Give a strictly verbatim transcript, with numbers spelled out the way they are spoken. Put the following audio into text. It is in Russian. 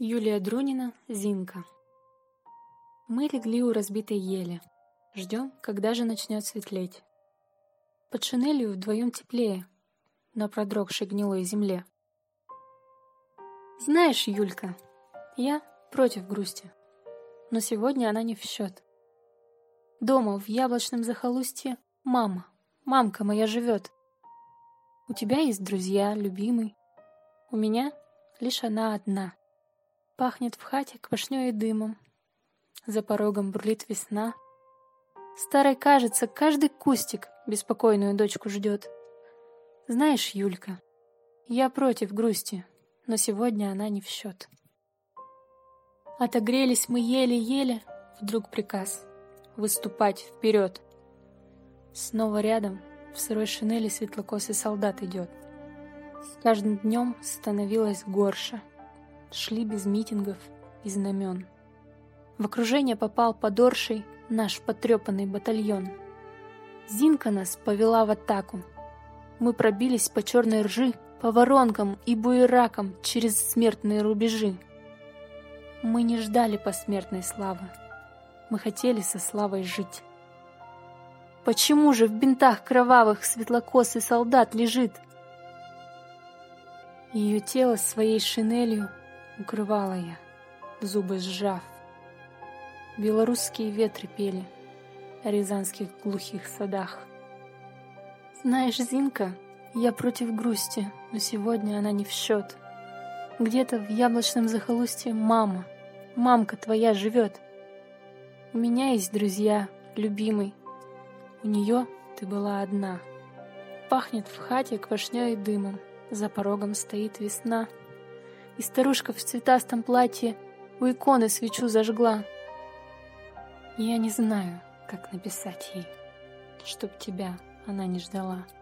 Юлия Друнина, Зинка. Мы легли у разбитой ели. Ждем, когда же начнет светлеть. Под шинелью вдвоем теплее, на продрогшей гнилой земле. Знаешь, Юлька, я против грусти, но сегодня она не в счет. Дома в яблочном захолустье мама, мамка моя живет. У тебя есть друзья, любимый. У меня лишь она одна. Пахнет в хате квашнёй и дымом. За порогом бурлит весна. Старой, кажется, каждый кустик беспокойную дочку ждет. Знаешь, Юлька, я против грусти, но сегодня она не в счет. Отогрелись мы еле-еле, вдруг приказ выступать вперед. Снова рядом в сырой шинели светлокосый солдат идет. С каждым днем становилось горше. Шли без митингов и знамен. В окружение попал подорший наш потрепанный батальон. Зинка нас повела в атаку. Мы пробились по черной ржи, по воронкам и буеракам через смертные рубежи. Мы не ждали посмертной славы. Мы хотели со славой жить. Почему же в бинтах кровавых светлокосый солдат лежит? Ее тело своей шинелью укрывала я, зубы сжав. Белорусские ветры пели о рязанских глухих садах. Знаешь, Зинка, я против грусти, но сегодня она не в счет. Где-то в яблочном захолустье мама, мамка твоя живет. У меня есть друзья, любимый. У нее ты была одна. Пахнет в хате квашнёй и дымом. За порогом стоит весна. И старушка в цветастом платье у иконы свечу зажгла. Я не знаю, как написать ей, чтоб тебя она не ждала.